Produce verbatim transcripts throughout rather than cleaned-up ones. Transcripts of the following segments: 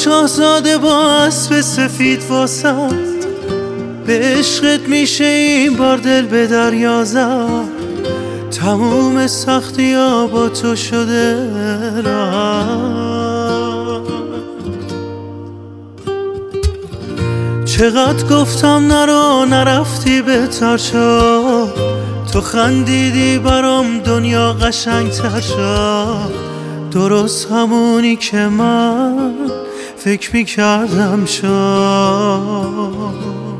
شاهزاده با اسب سفید واسد، به عشقت میشه این بار دل به دریا زد. تموم سختی ها با تو شده راحت. چقدر گفتم نرو نرفتی بهتر شد، تو خندیدی برام دنیا قشنگ تر شد. درست همونی که من فکر میکردم شد.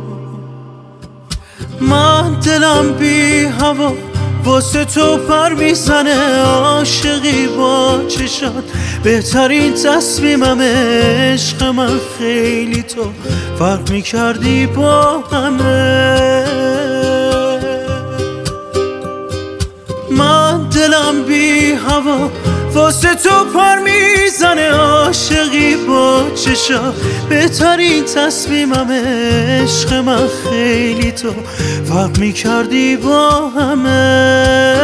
من دلم بی هوا واسه تو پر میزنه، عاشقی با چشات بهترین تصمیممه. عشق من خیلی تو فرق میکردی با همه. من دلم بی هوا واسه تو پر میزنه، عاشقی با چشات بهترین تصمیممه. عشق من خیلی تو فرق میکردی با همه.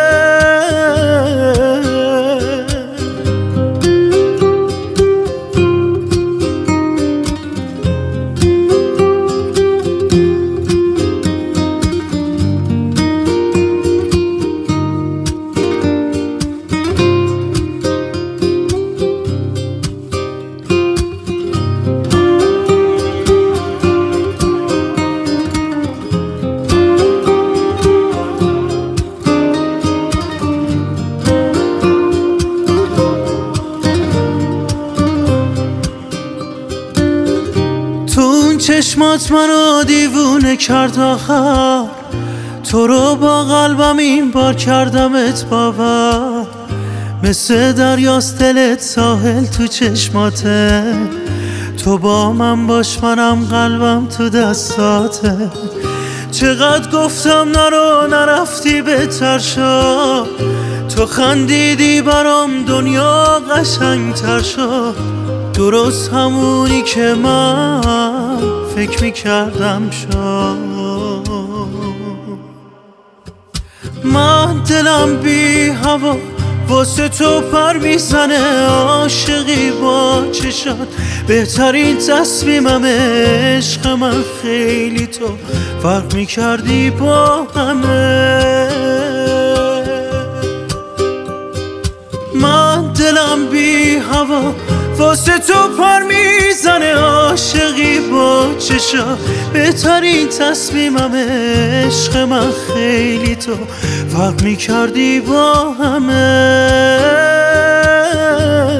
چشمات منو دیوونه کرد آخر، تو رو با قلبم این بار کردمت باور. مثل دریاست دلت ساحل تو چشماته، تو با من باش منم قلبم تو دستاته. چقدر گفتم نرو نرفتی بهتر شد، تو خندیدی برام دنیا قشنگ تر شد. درست همونی که من فکر میکردم شد. من دلم بی هوا واسه تو پر میزنه، عاشقی با چشات بهترین تصمیممه. عشق من خیلی تو فرق میکردی با همه. من دلم بی هوا واسه تو پر میزنه، عاشقی با چشات بهترین تصمیممه. عشق من خیلی تو فرق میکردی با همه.